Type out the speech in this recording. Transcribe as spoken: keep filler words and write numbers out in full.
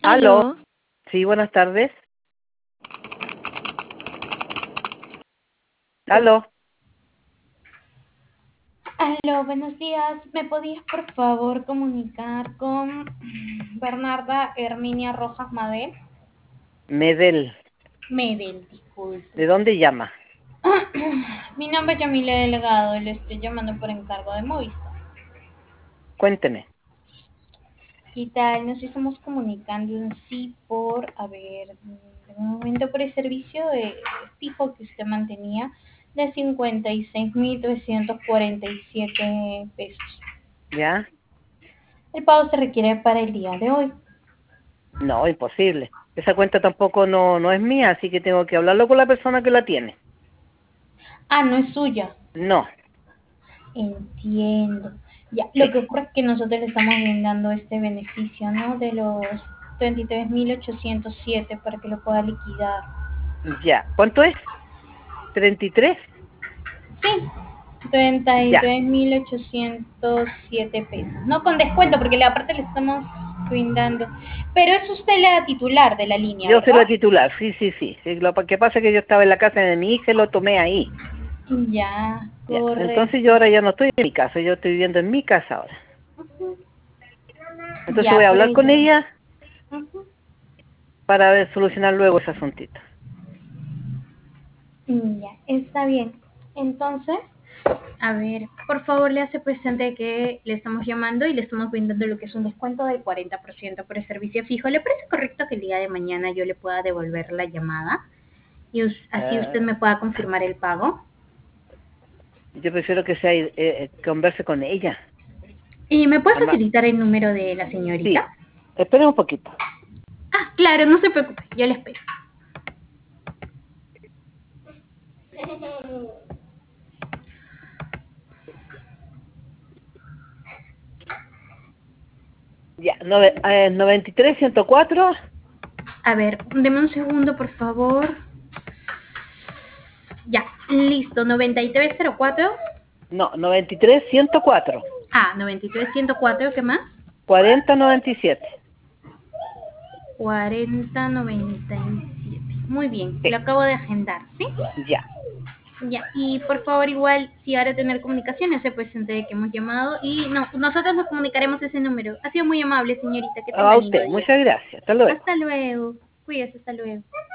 Aló. Aló. Sí, buenas tardes. Aló. Aló, buenos días. ¿Me podías por favor comunicar con Bernarda Herminia Rojas Madel? Medel. Medel, disculpe. ¿De dónde llama? Mi nombre es Yamile Delgado y le estoy llamando por encargo de Movistar. Cuénteme. ¿Qué tal? Nos estamos comunicando en sí por, a ver, de momento por el servicio de fijo que usted mantenía de cincuenta y seis mil trescientos cuarenta y siete pesos. ¿Ya? El pago se requiere para el día de hoy. No, imposible. Esa cuenta tampoco no, no es mía, así que tengo que hablarlo con la persona que la tiene. Ah, no es suya. No. Entiendo. Ya, Sí. lo que ocurre es que nosotros le estamos brindando este beneficio, ¿no? De los treinta y tres mil ochocientos siete para que lo pueda liquidar. Ya. ¿Cuánto es? ¿treinta y tres? Sí, treinta y Ya. tres mil ochocientos siete pesos. No con descuento, porque la parte le estamos brindando. Pero es usted la titular de la línea, Yo soy ¿verdad? la titular. Sí, sí, sí. Sí, lo que pasa es que yo estaba en la casa de mi hija y lo tomé ahí. Ya, Ya. Entonces yo correcto. ahora ya no estoy en mi casa, yo estoy viviendo en mi casa ahora. Ujú. Entonces voy Ya, a por hablar con ello. ella Ujú. para ver, solucionar luego ese asuntito. Ya, está bien. Entonces, a ver, por favor le hace presente que le estamos llamando y le estamos brindando lo que es un descuento del cuarenta por ciento por el servicio fijo. ¿Le parece correcto que el día de mañana yo le pueda devolver la llamada y us- así usted Ah, me pueda confirmar el pago? yo prefiero que sea eh, eh, converse con ella. ¿Y me puede Ama- facilitar el número de la sí, señorita? espera un poquito. Ah, claro, no se preocupe, yo le espero. Ya, nove, eh, noventa y tres, ciento cuatro. A ver, deme un segundo, por favor. Ya, listo, noventa y tres cero cuatro. No, noventa y tres, ciento cuatro. Ah, noventa y tres ciento cuatro, ¿qué más? cuarenta, noventa y siete. cuarenta noventa y siete. Muy bien, Sí, lo acabo de agendar, ¿sí? ya. Ya, y por favor igual, si ahora tener comunicaciones, se presente de que hemos llamado y no, nosotros nos comunicaremos ese número. Ha sido muy amable, señorita, que tenga A lindo usted, día. muchas gracias. Hasta luego. Hasta luego. Cuídese, hasta luego.